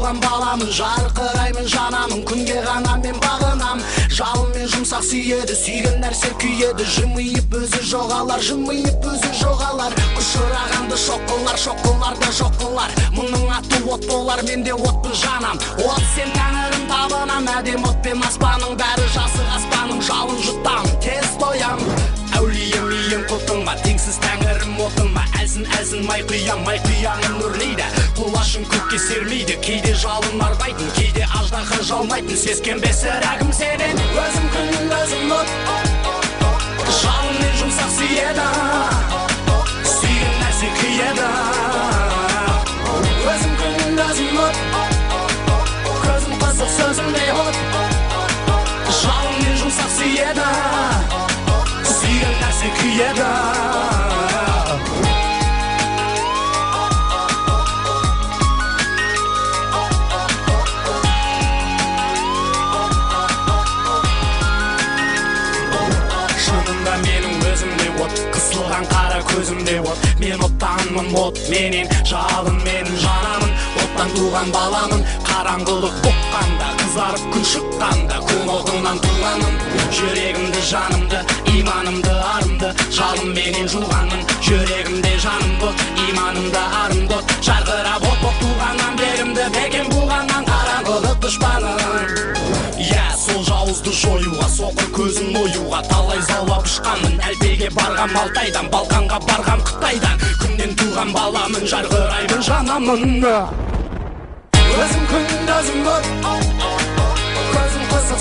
туған баламын, жарқыраймын жанамын, күнге ғана мен бағынам. Жалынмен жұмсақ сүйеді, сүйген нәрсе күйеді, жымиып өзі жоғалар, жымиып өзі жоғалар. Ұшырағанды шоққылар, шоққыларды жоққылар, мұның аты от болар, менде отпын жанам. От сен тәңірім табынам, әдем отпен аспаның, бәрі жасық аспаның, жалын жұттам, тез тоям. Әулием ием құтыңма, теңсіз тәңірім отыңма, әлсін май құяның үрлейді, құлашын көкке сермейді, кейде жалын арбайтын, кейде аждаһа жалмайтын. Сескенбе сірәгім сенен, өзім күн өзім от, жалынмен жұмсақ сүйеді, сүйген нәрсе күйеді. Өзім күн өзім от, көзім қызық сөзімде от, жалынмен жұмсақ сүйеді, сүйген нәрсе күйеді. Қысылған қара көзімде от, мен оттанмын, от менен жалын, мен жанамын, оттан туған баламын. Қараңғылық боққанда, қызарып күн шыққанда, күн отынан туғанмын. Жүрегімді, жанымды, иманымды, арымды жалын менен жуғанмын. Жүрегімде жанымды, иманымды, арымды жарқырап от боп туғаннан берімді, бекем буғаннан қараңғылық дұшпаным. Сол жауызды жоюға, соқыр көзін оюға, талай заулап ұшқанмын. Әлбеге барғам Алтайдан, Балқанға барғам Қытайдан, күннен туған баламын, жарқыраймын жанамын. Өзім күн өзім от, көзім қызық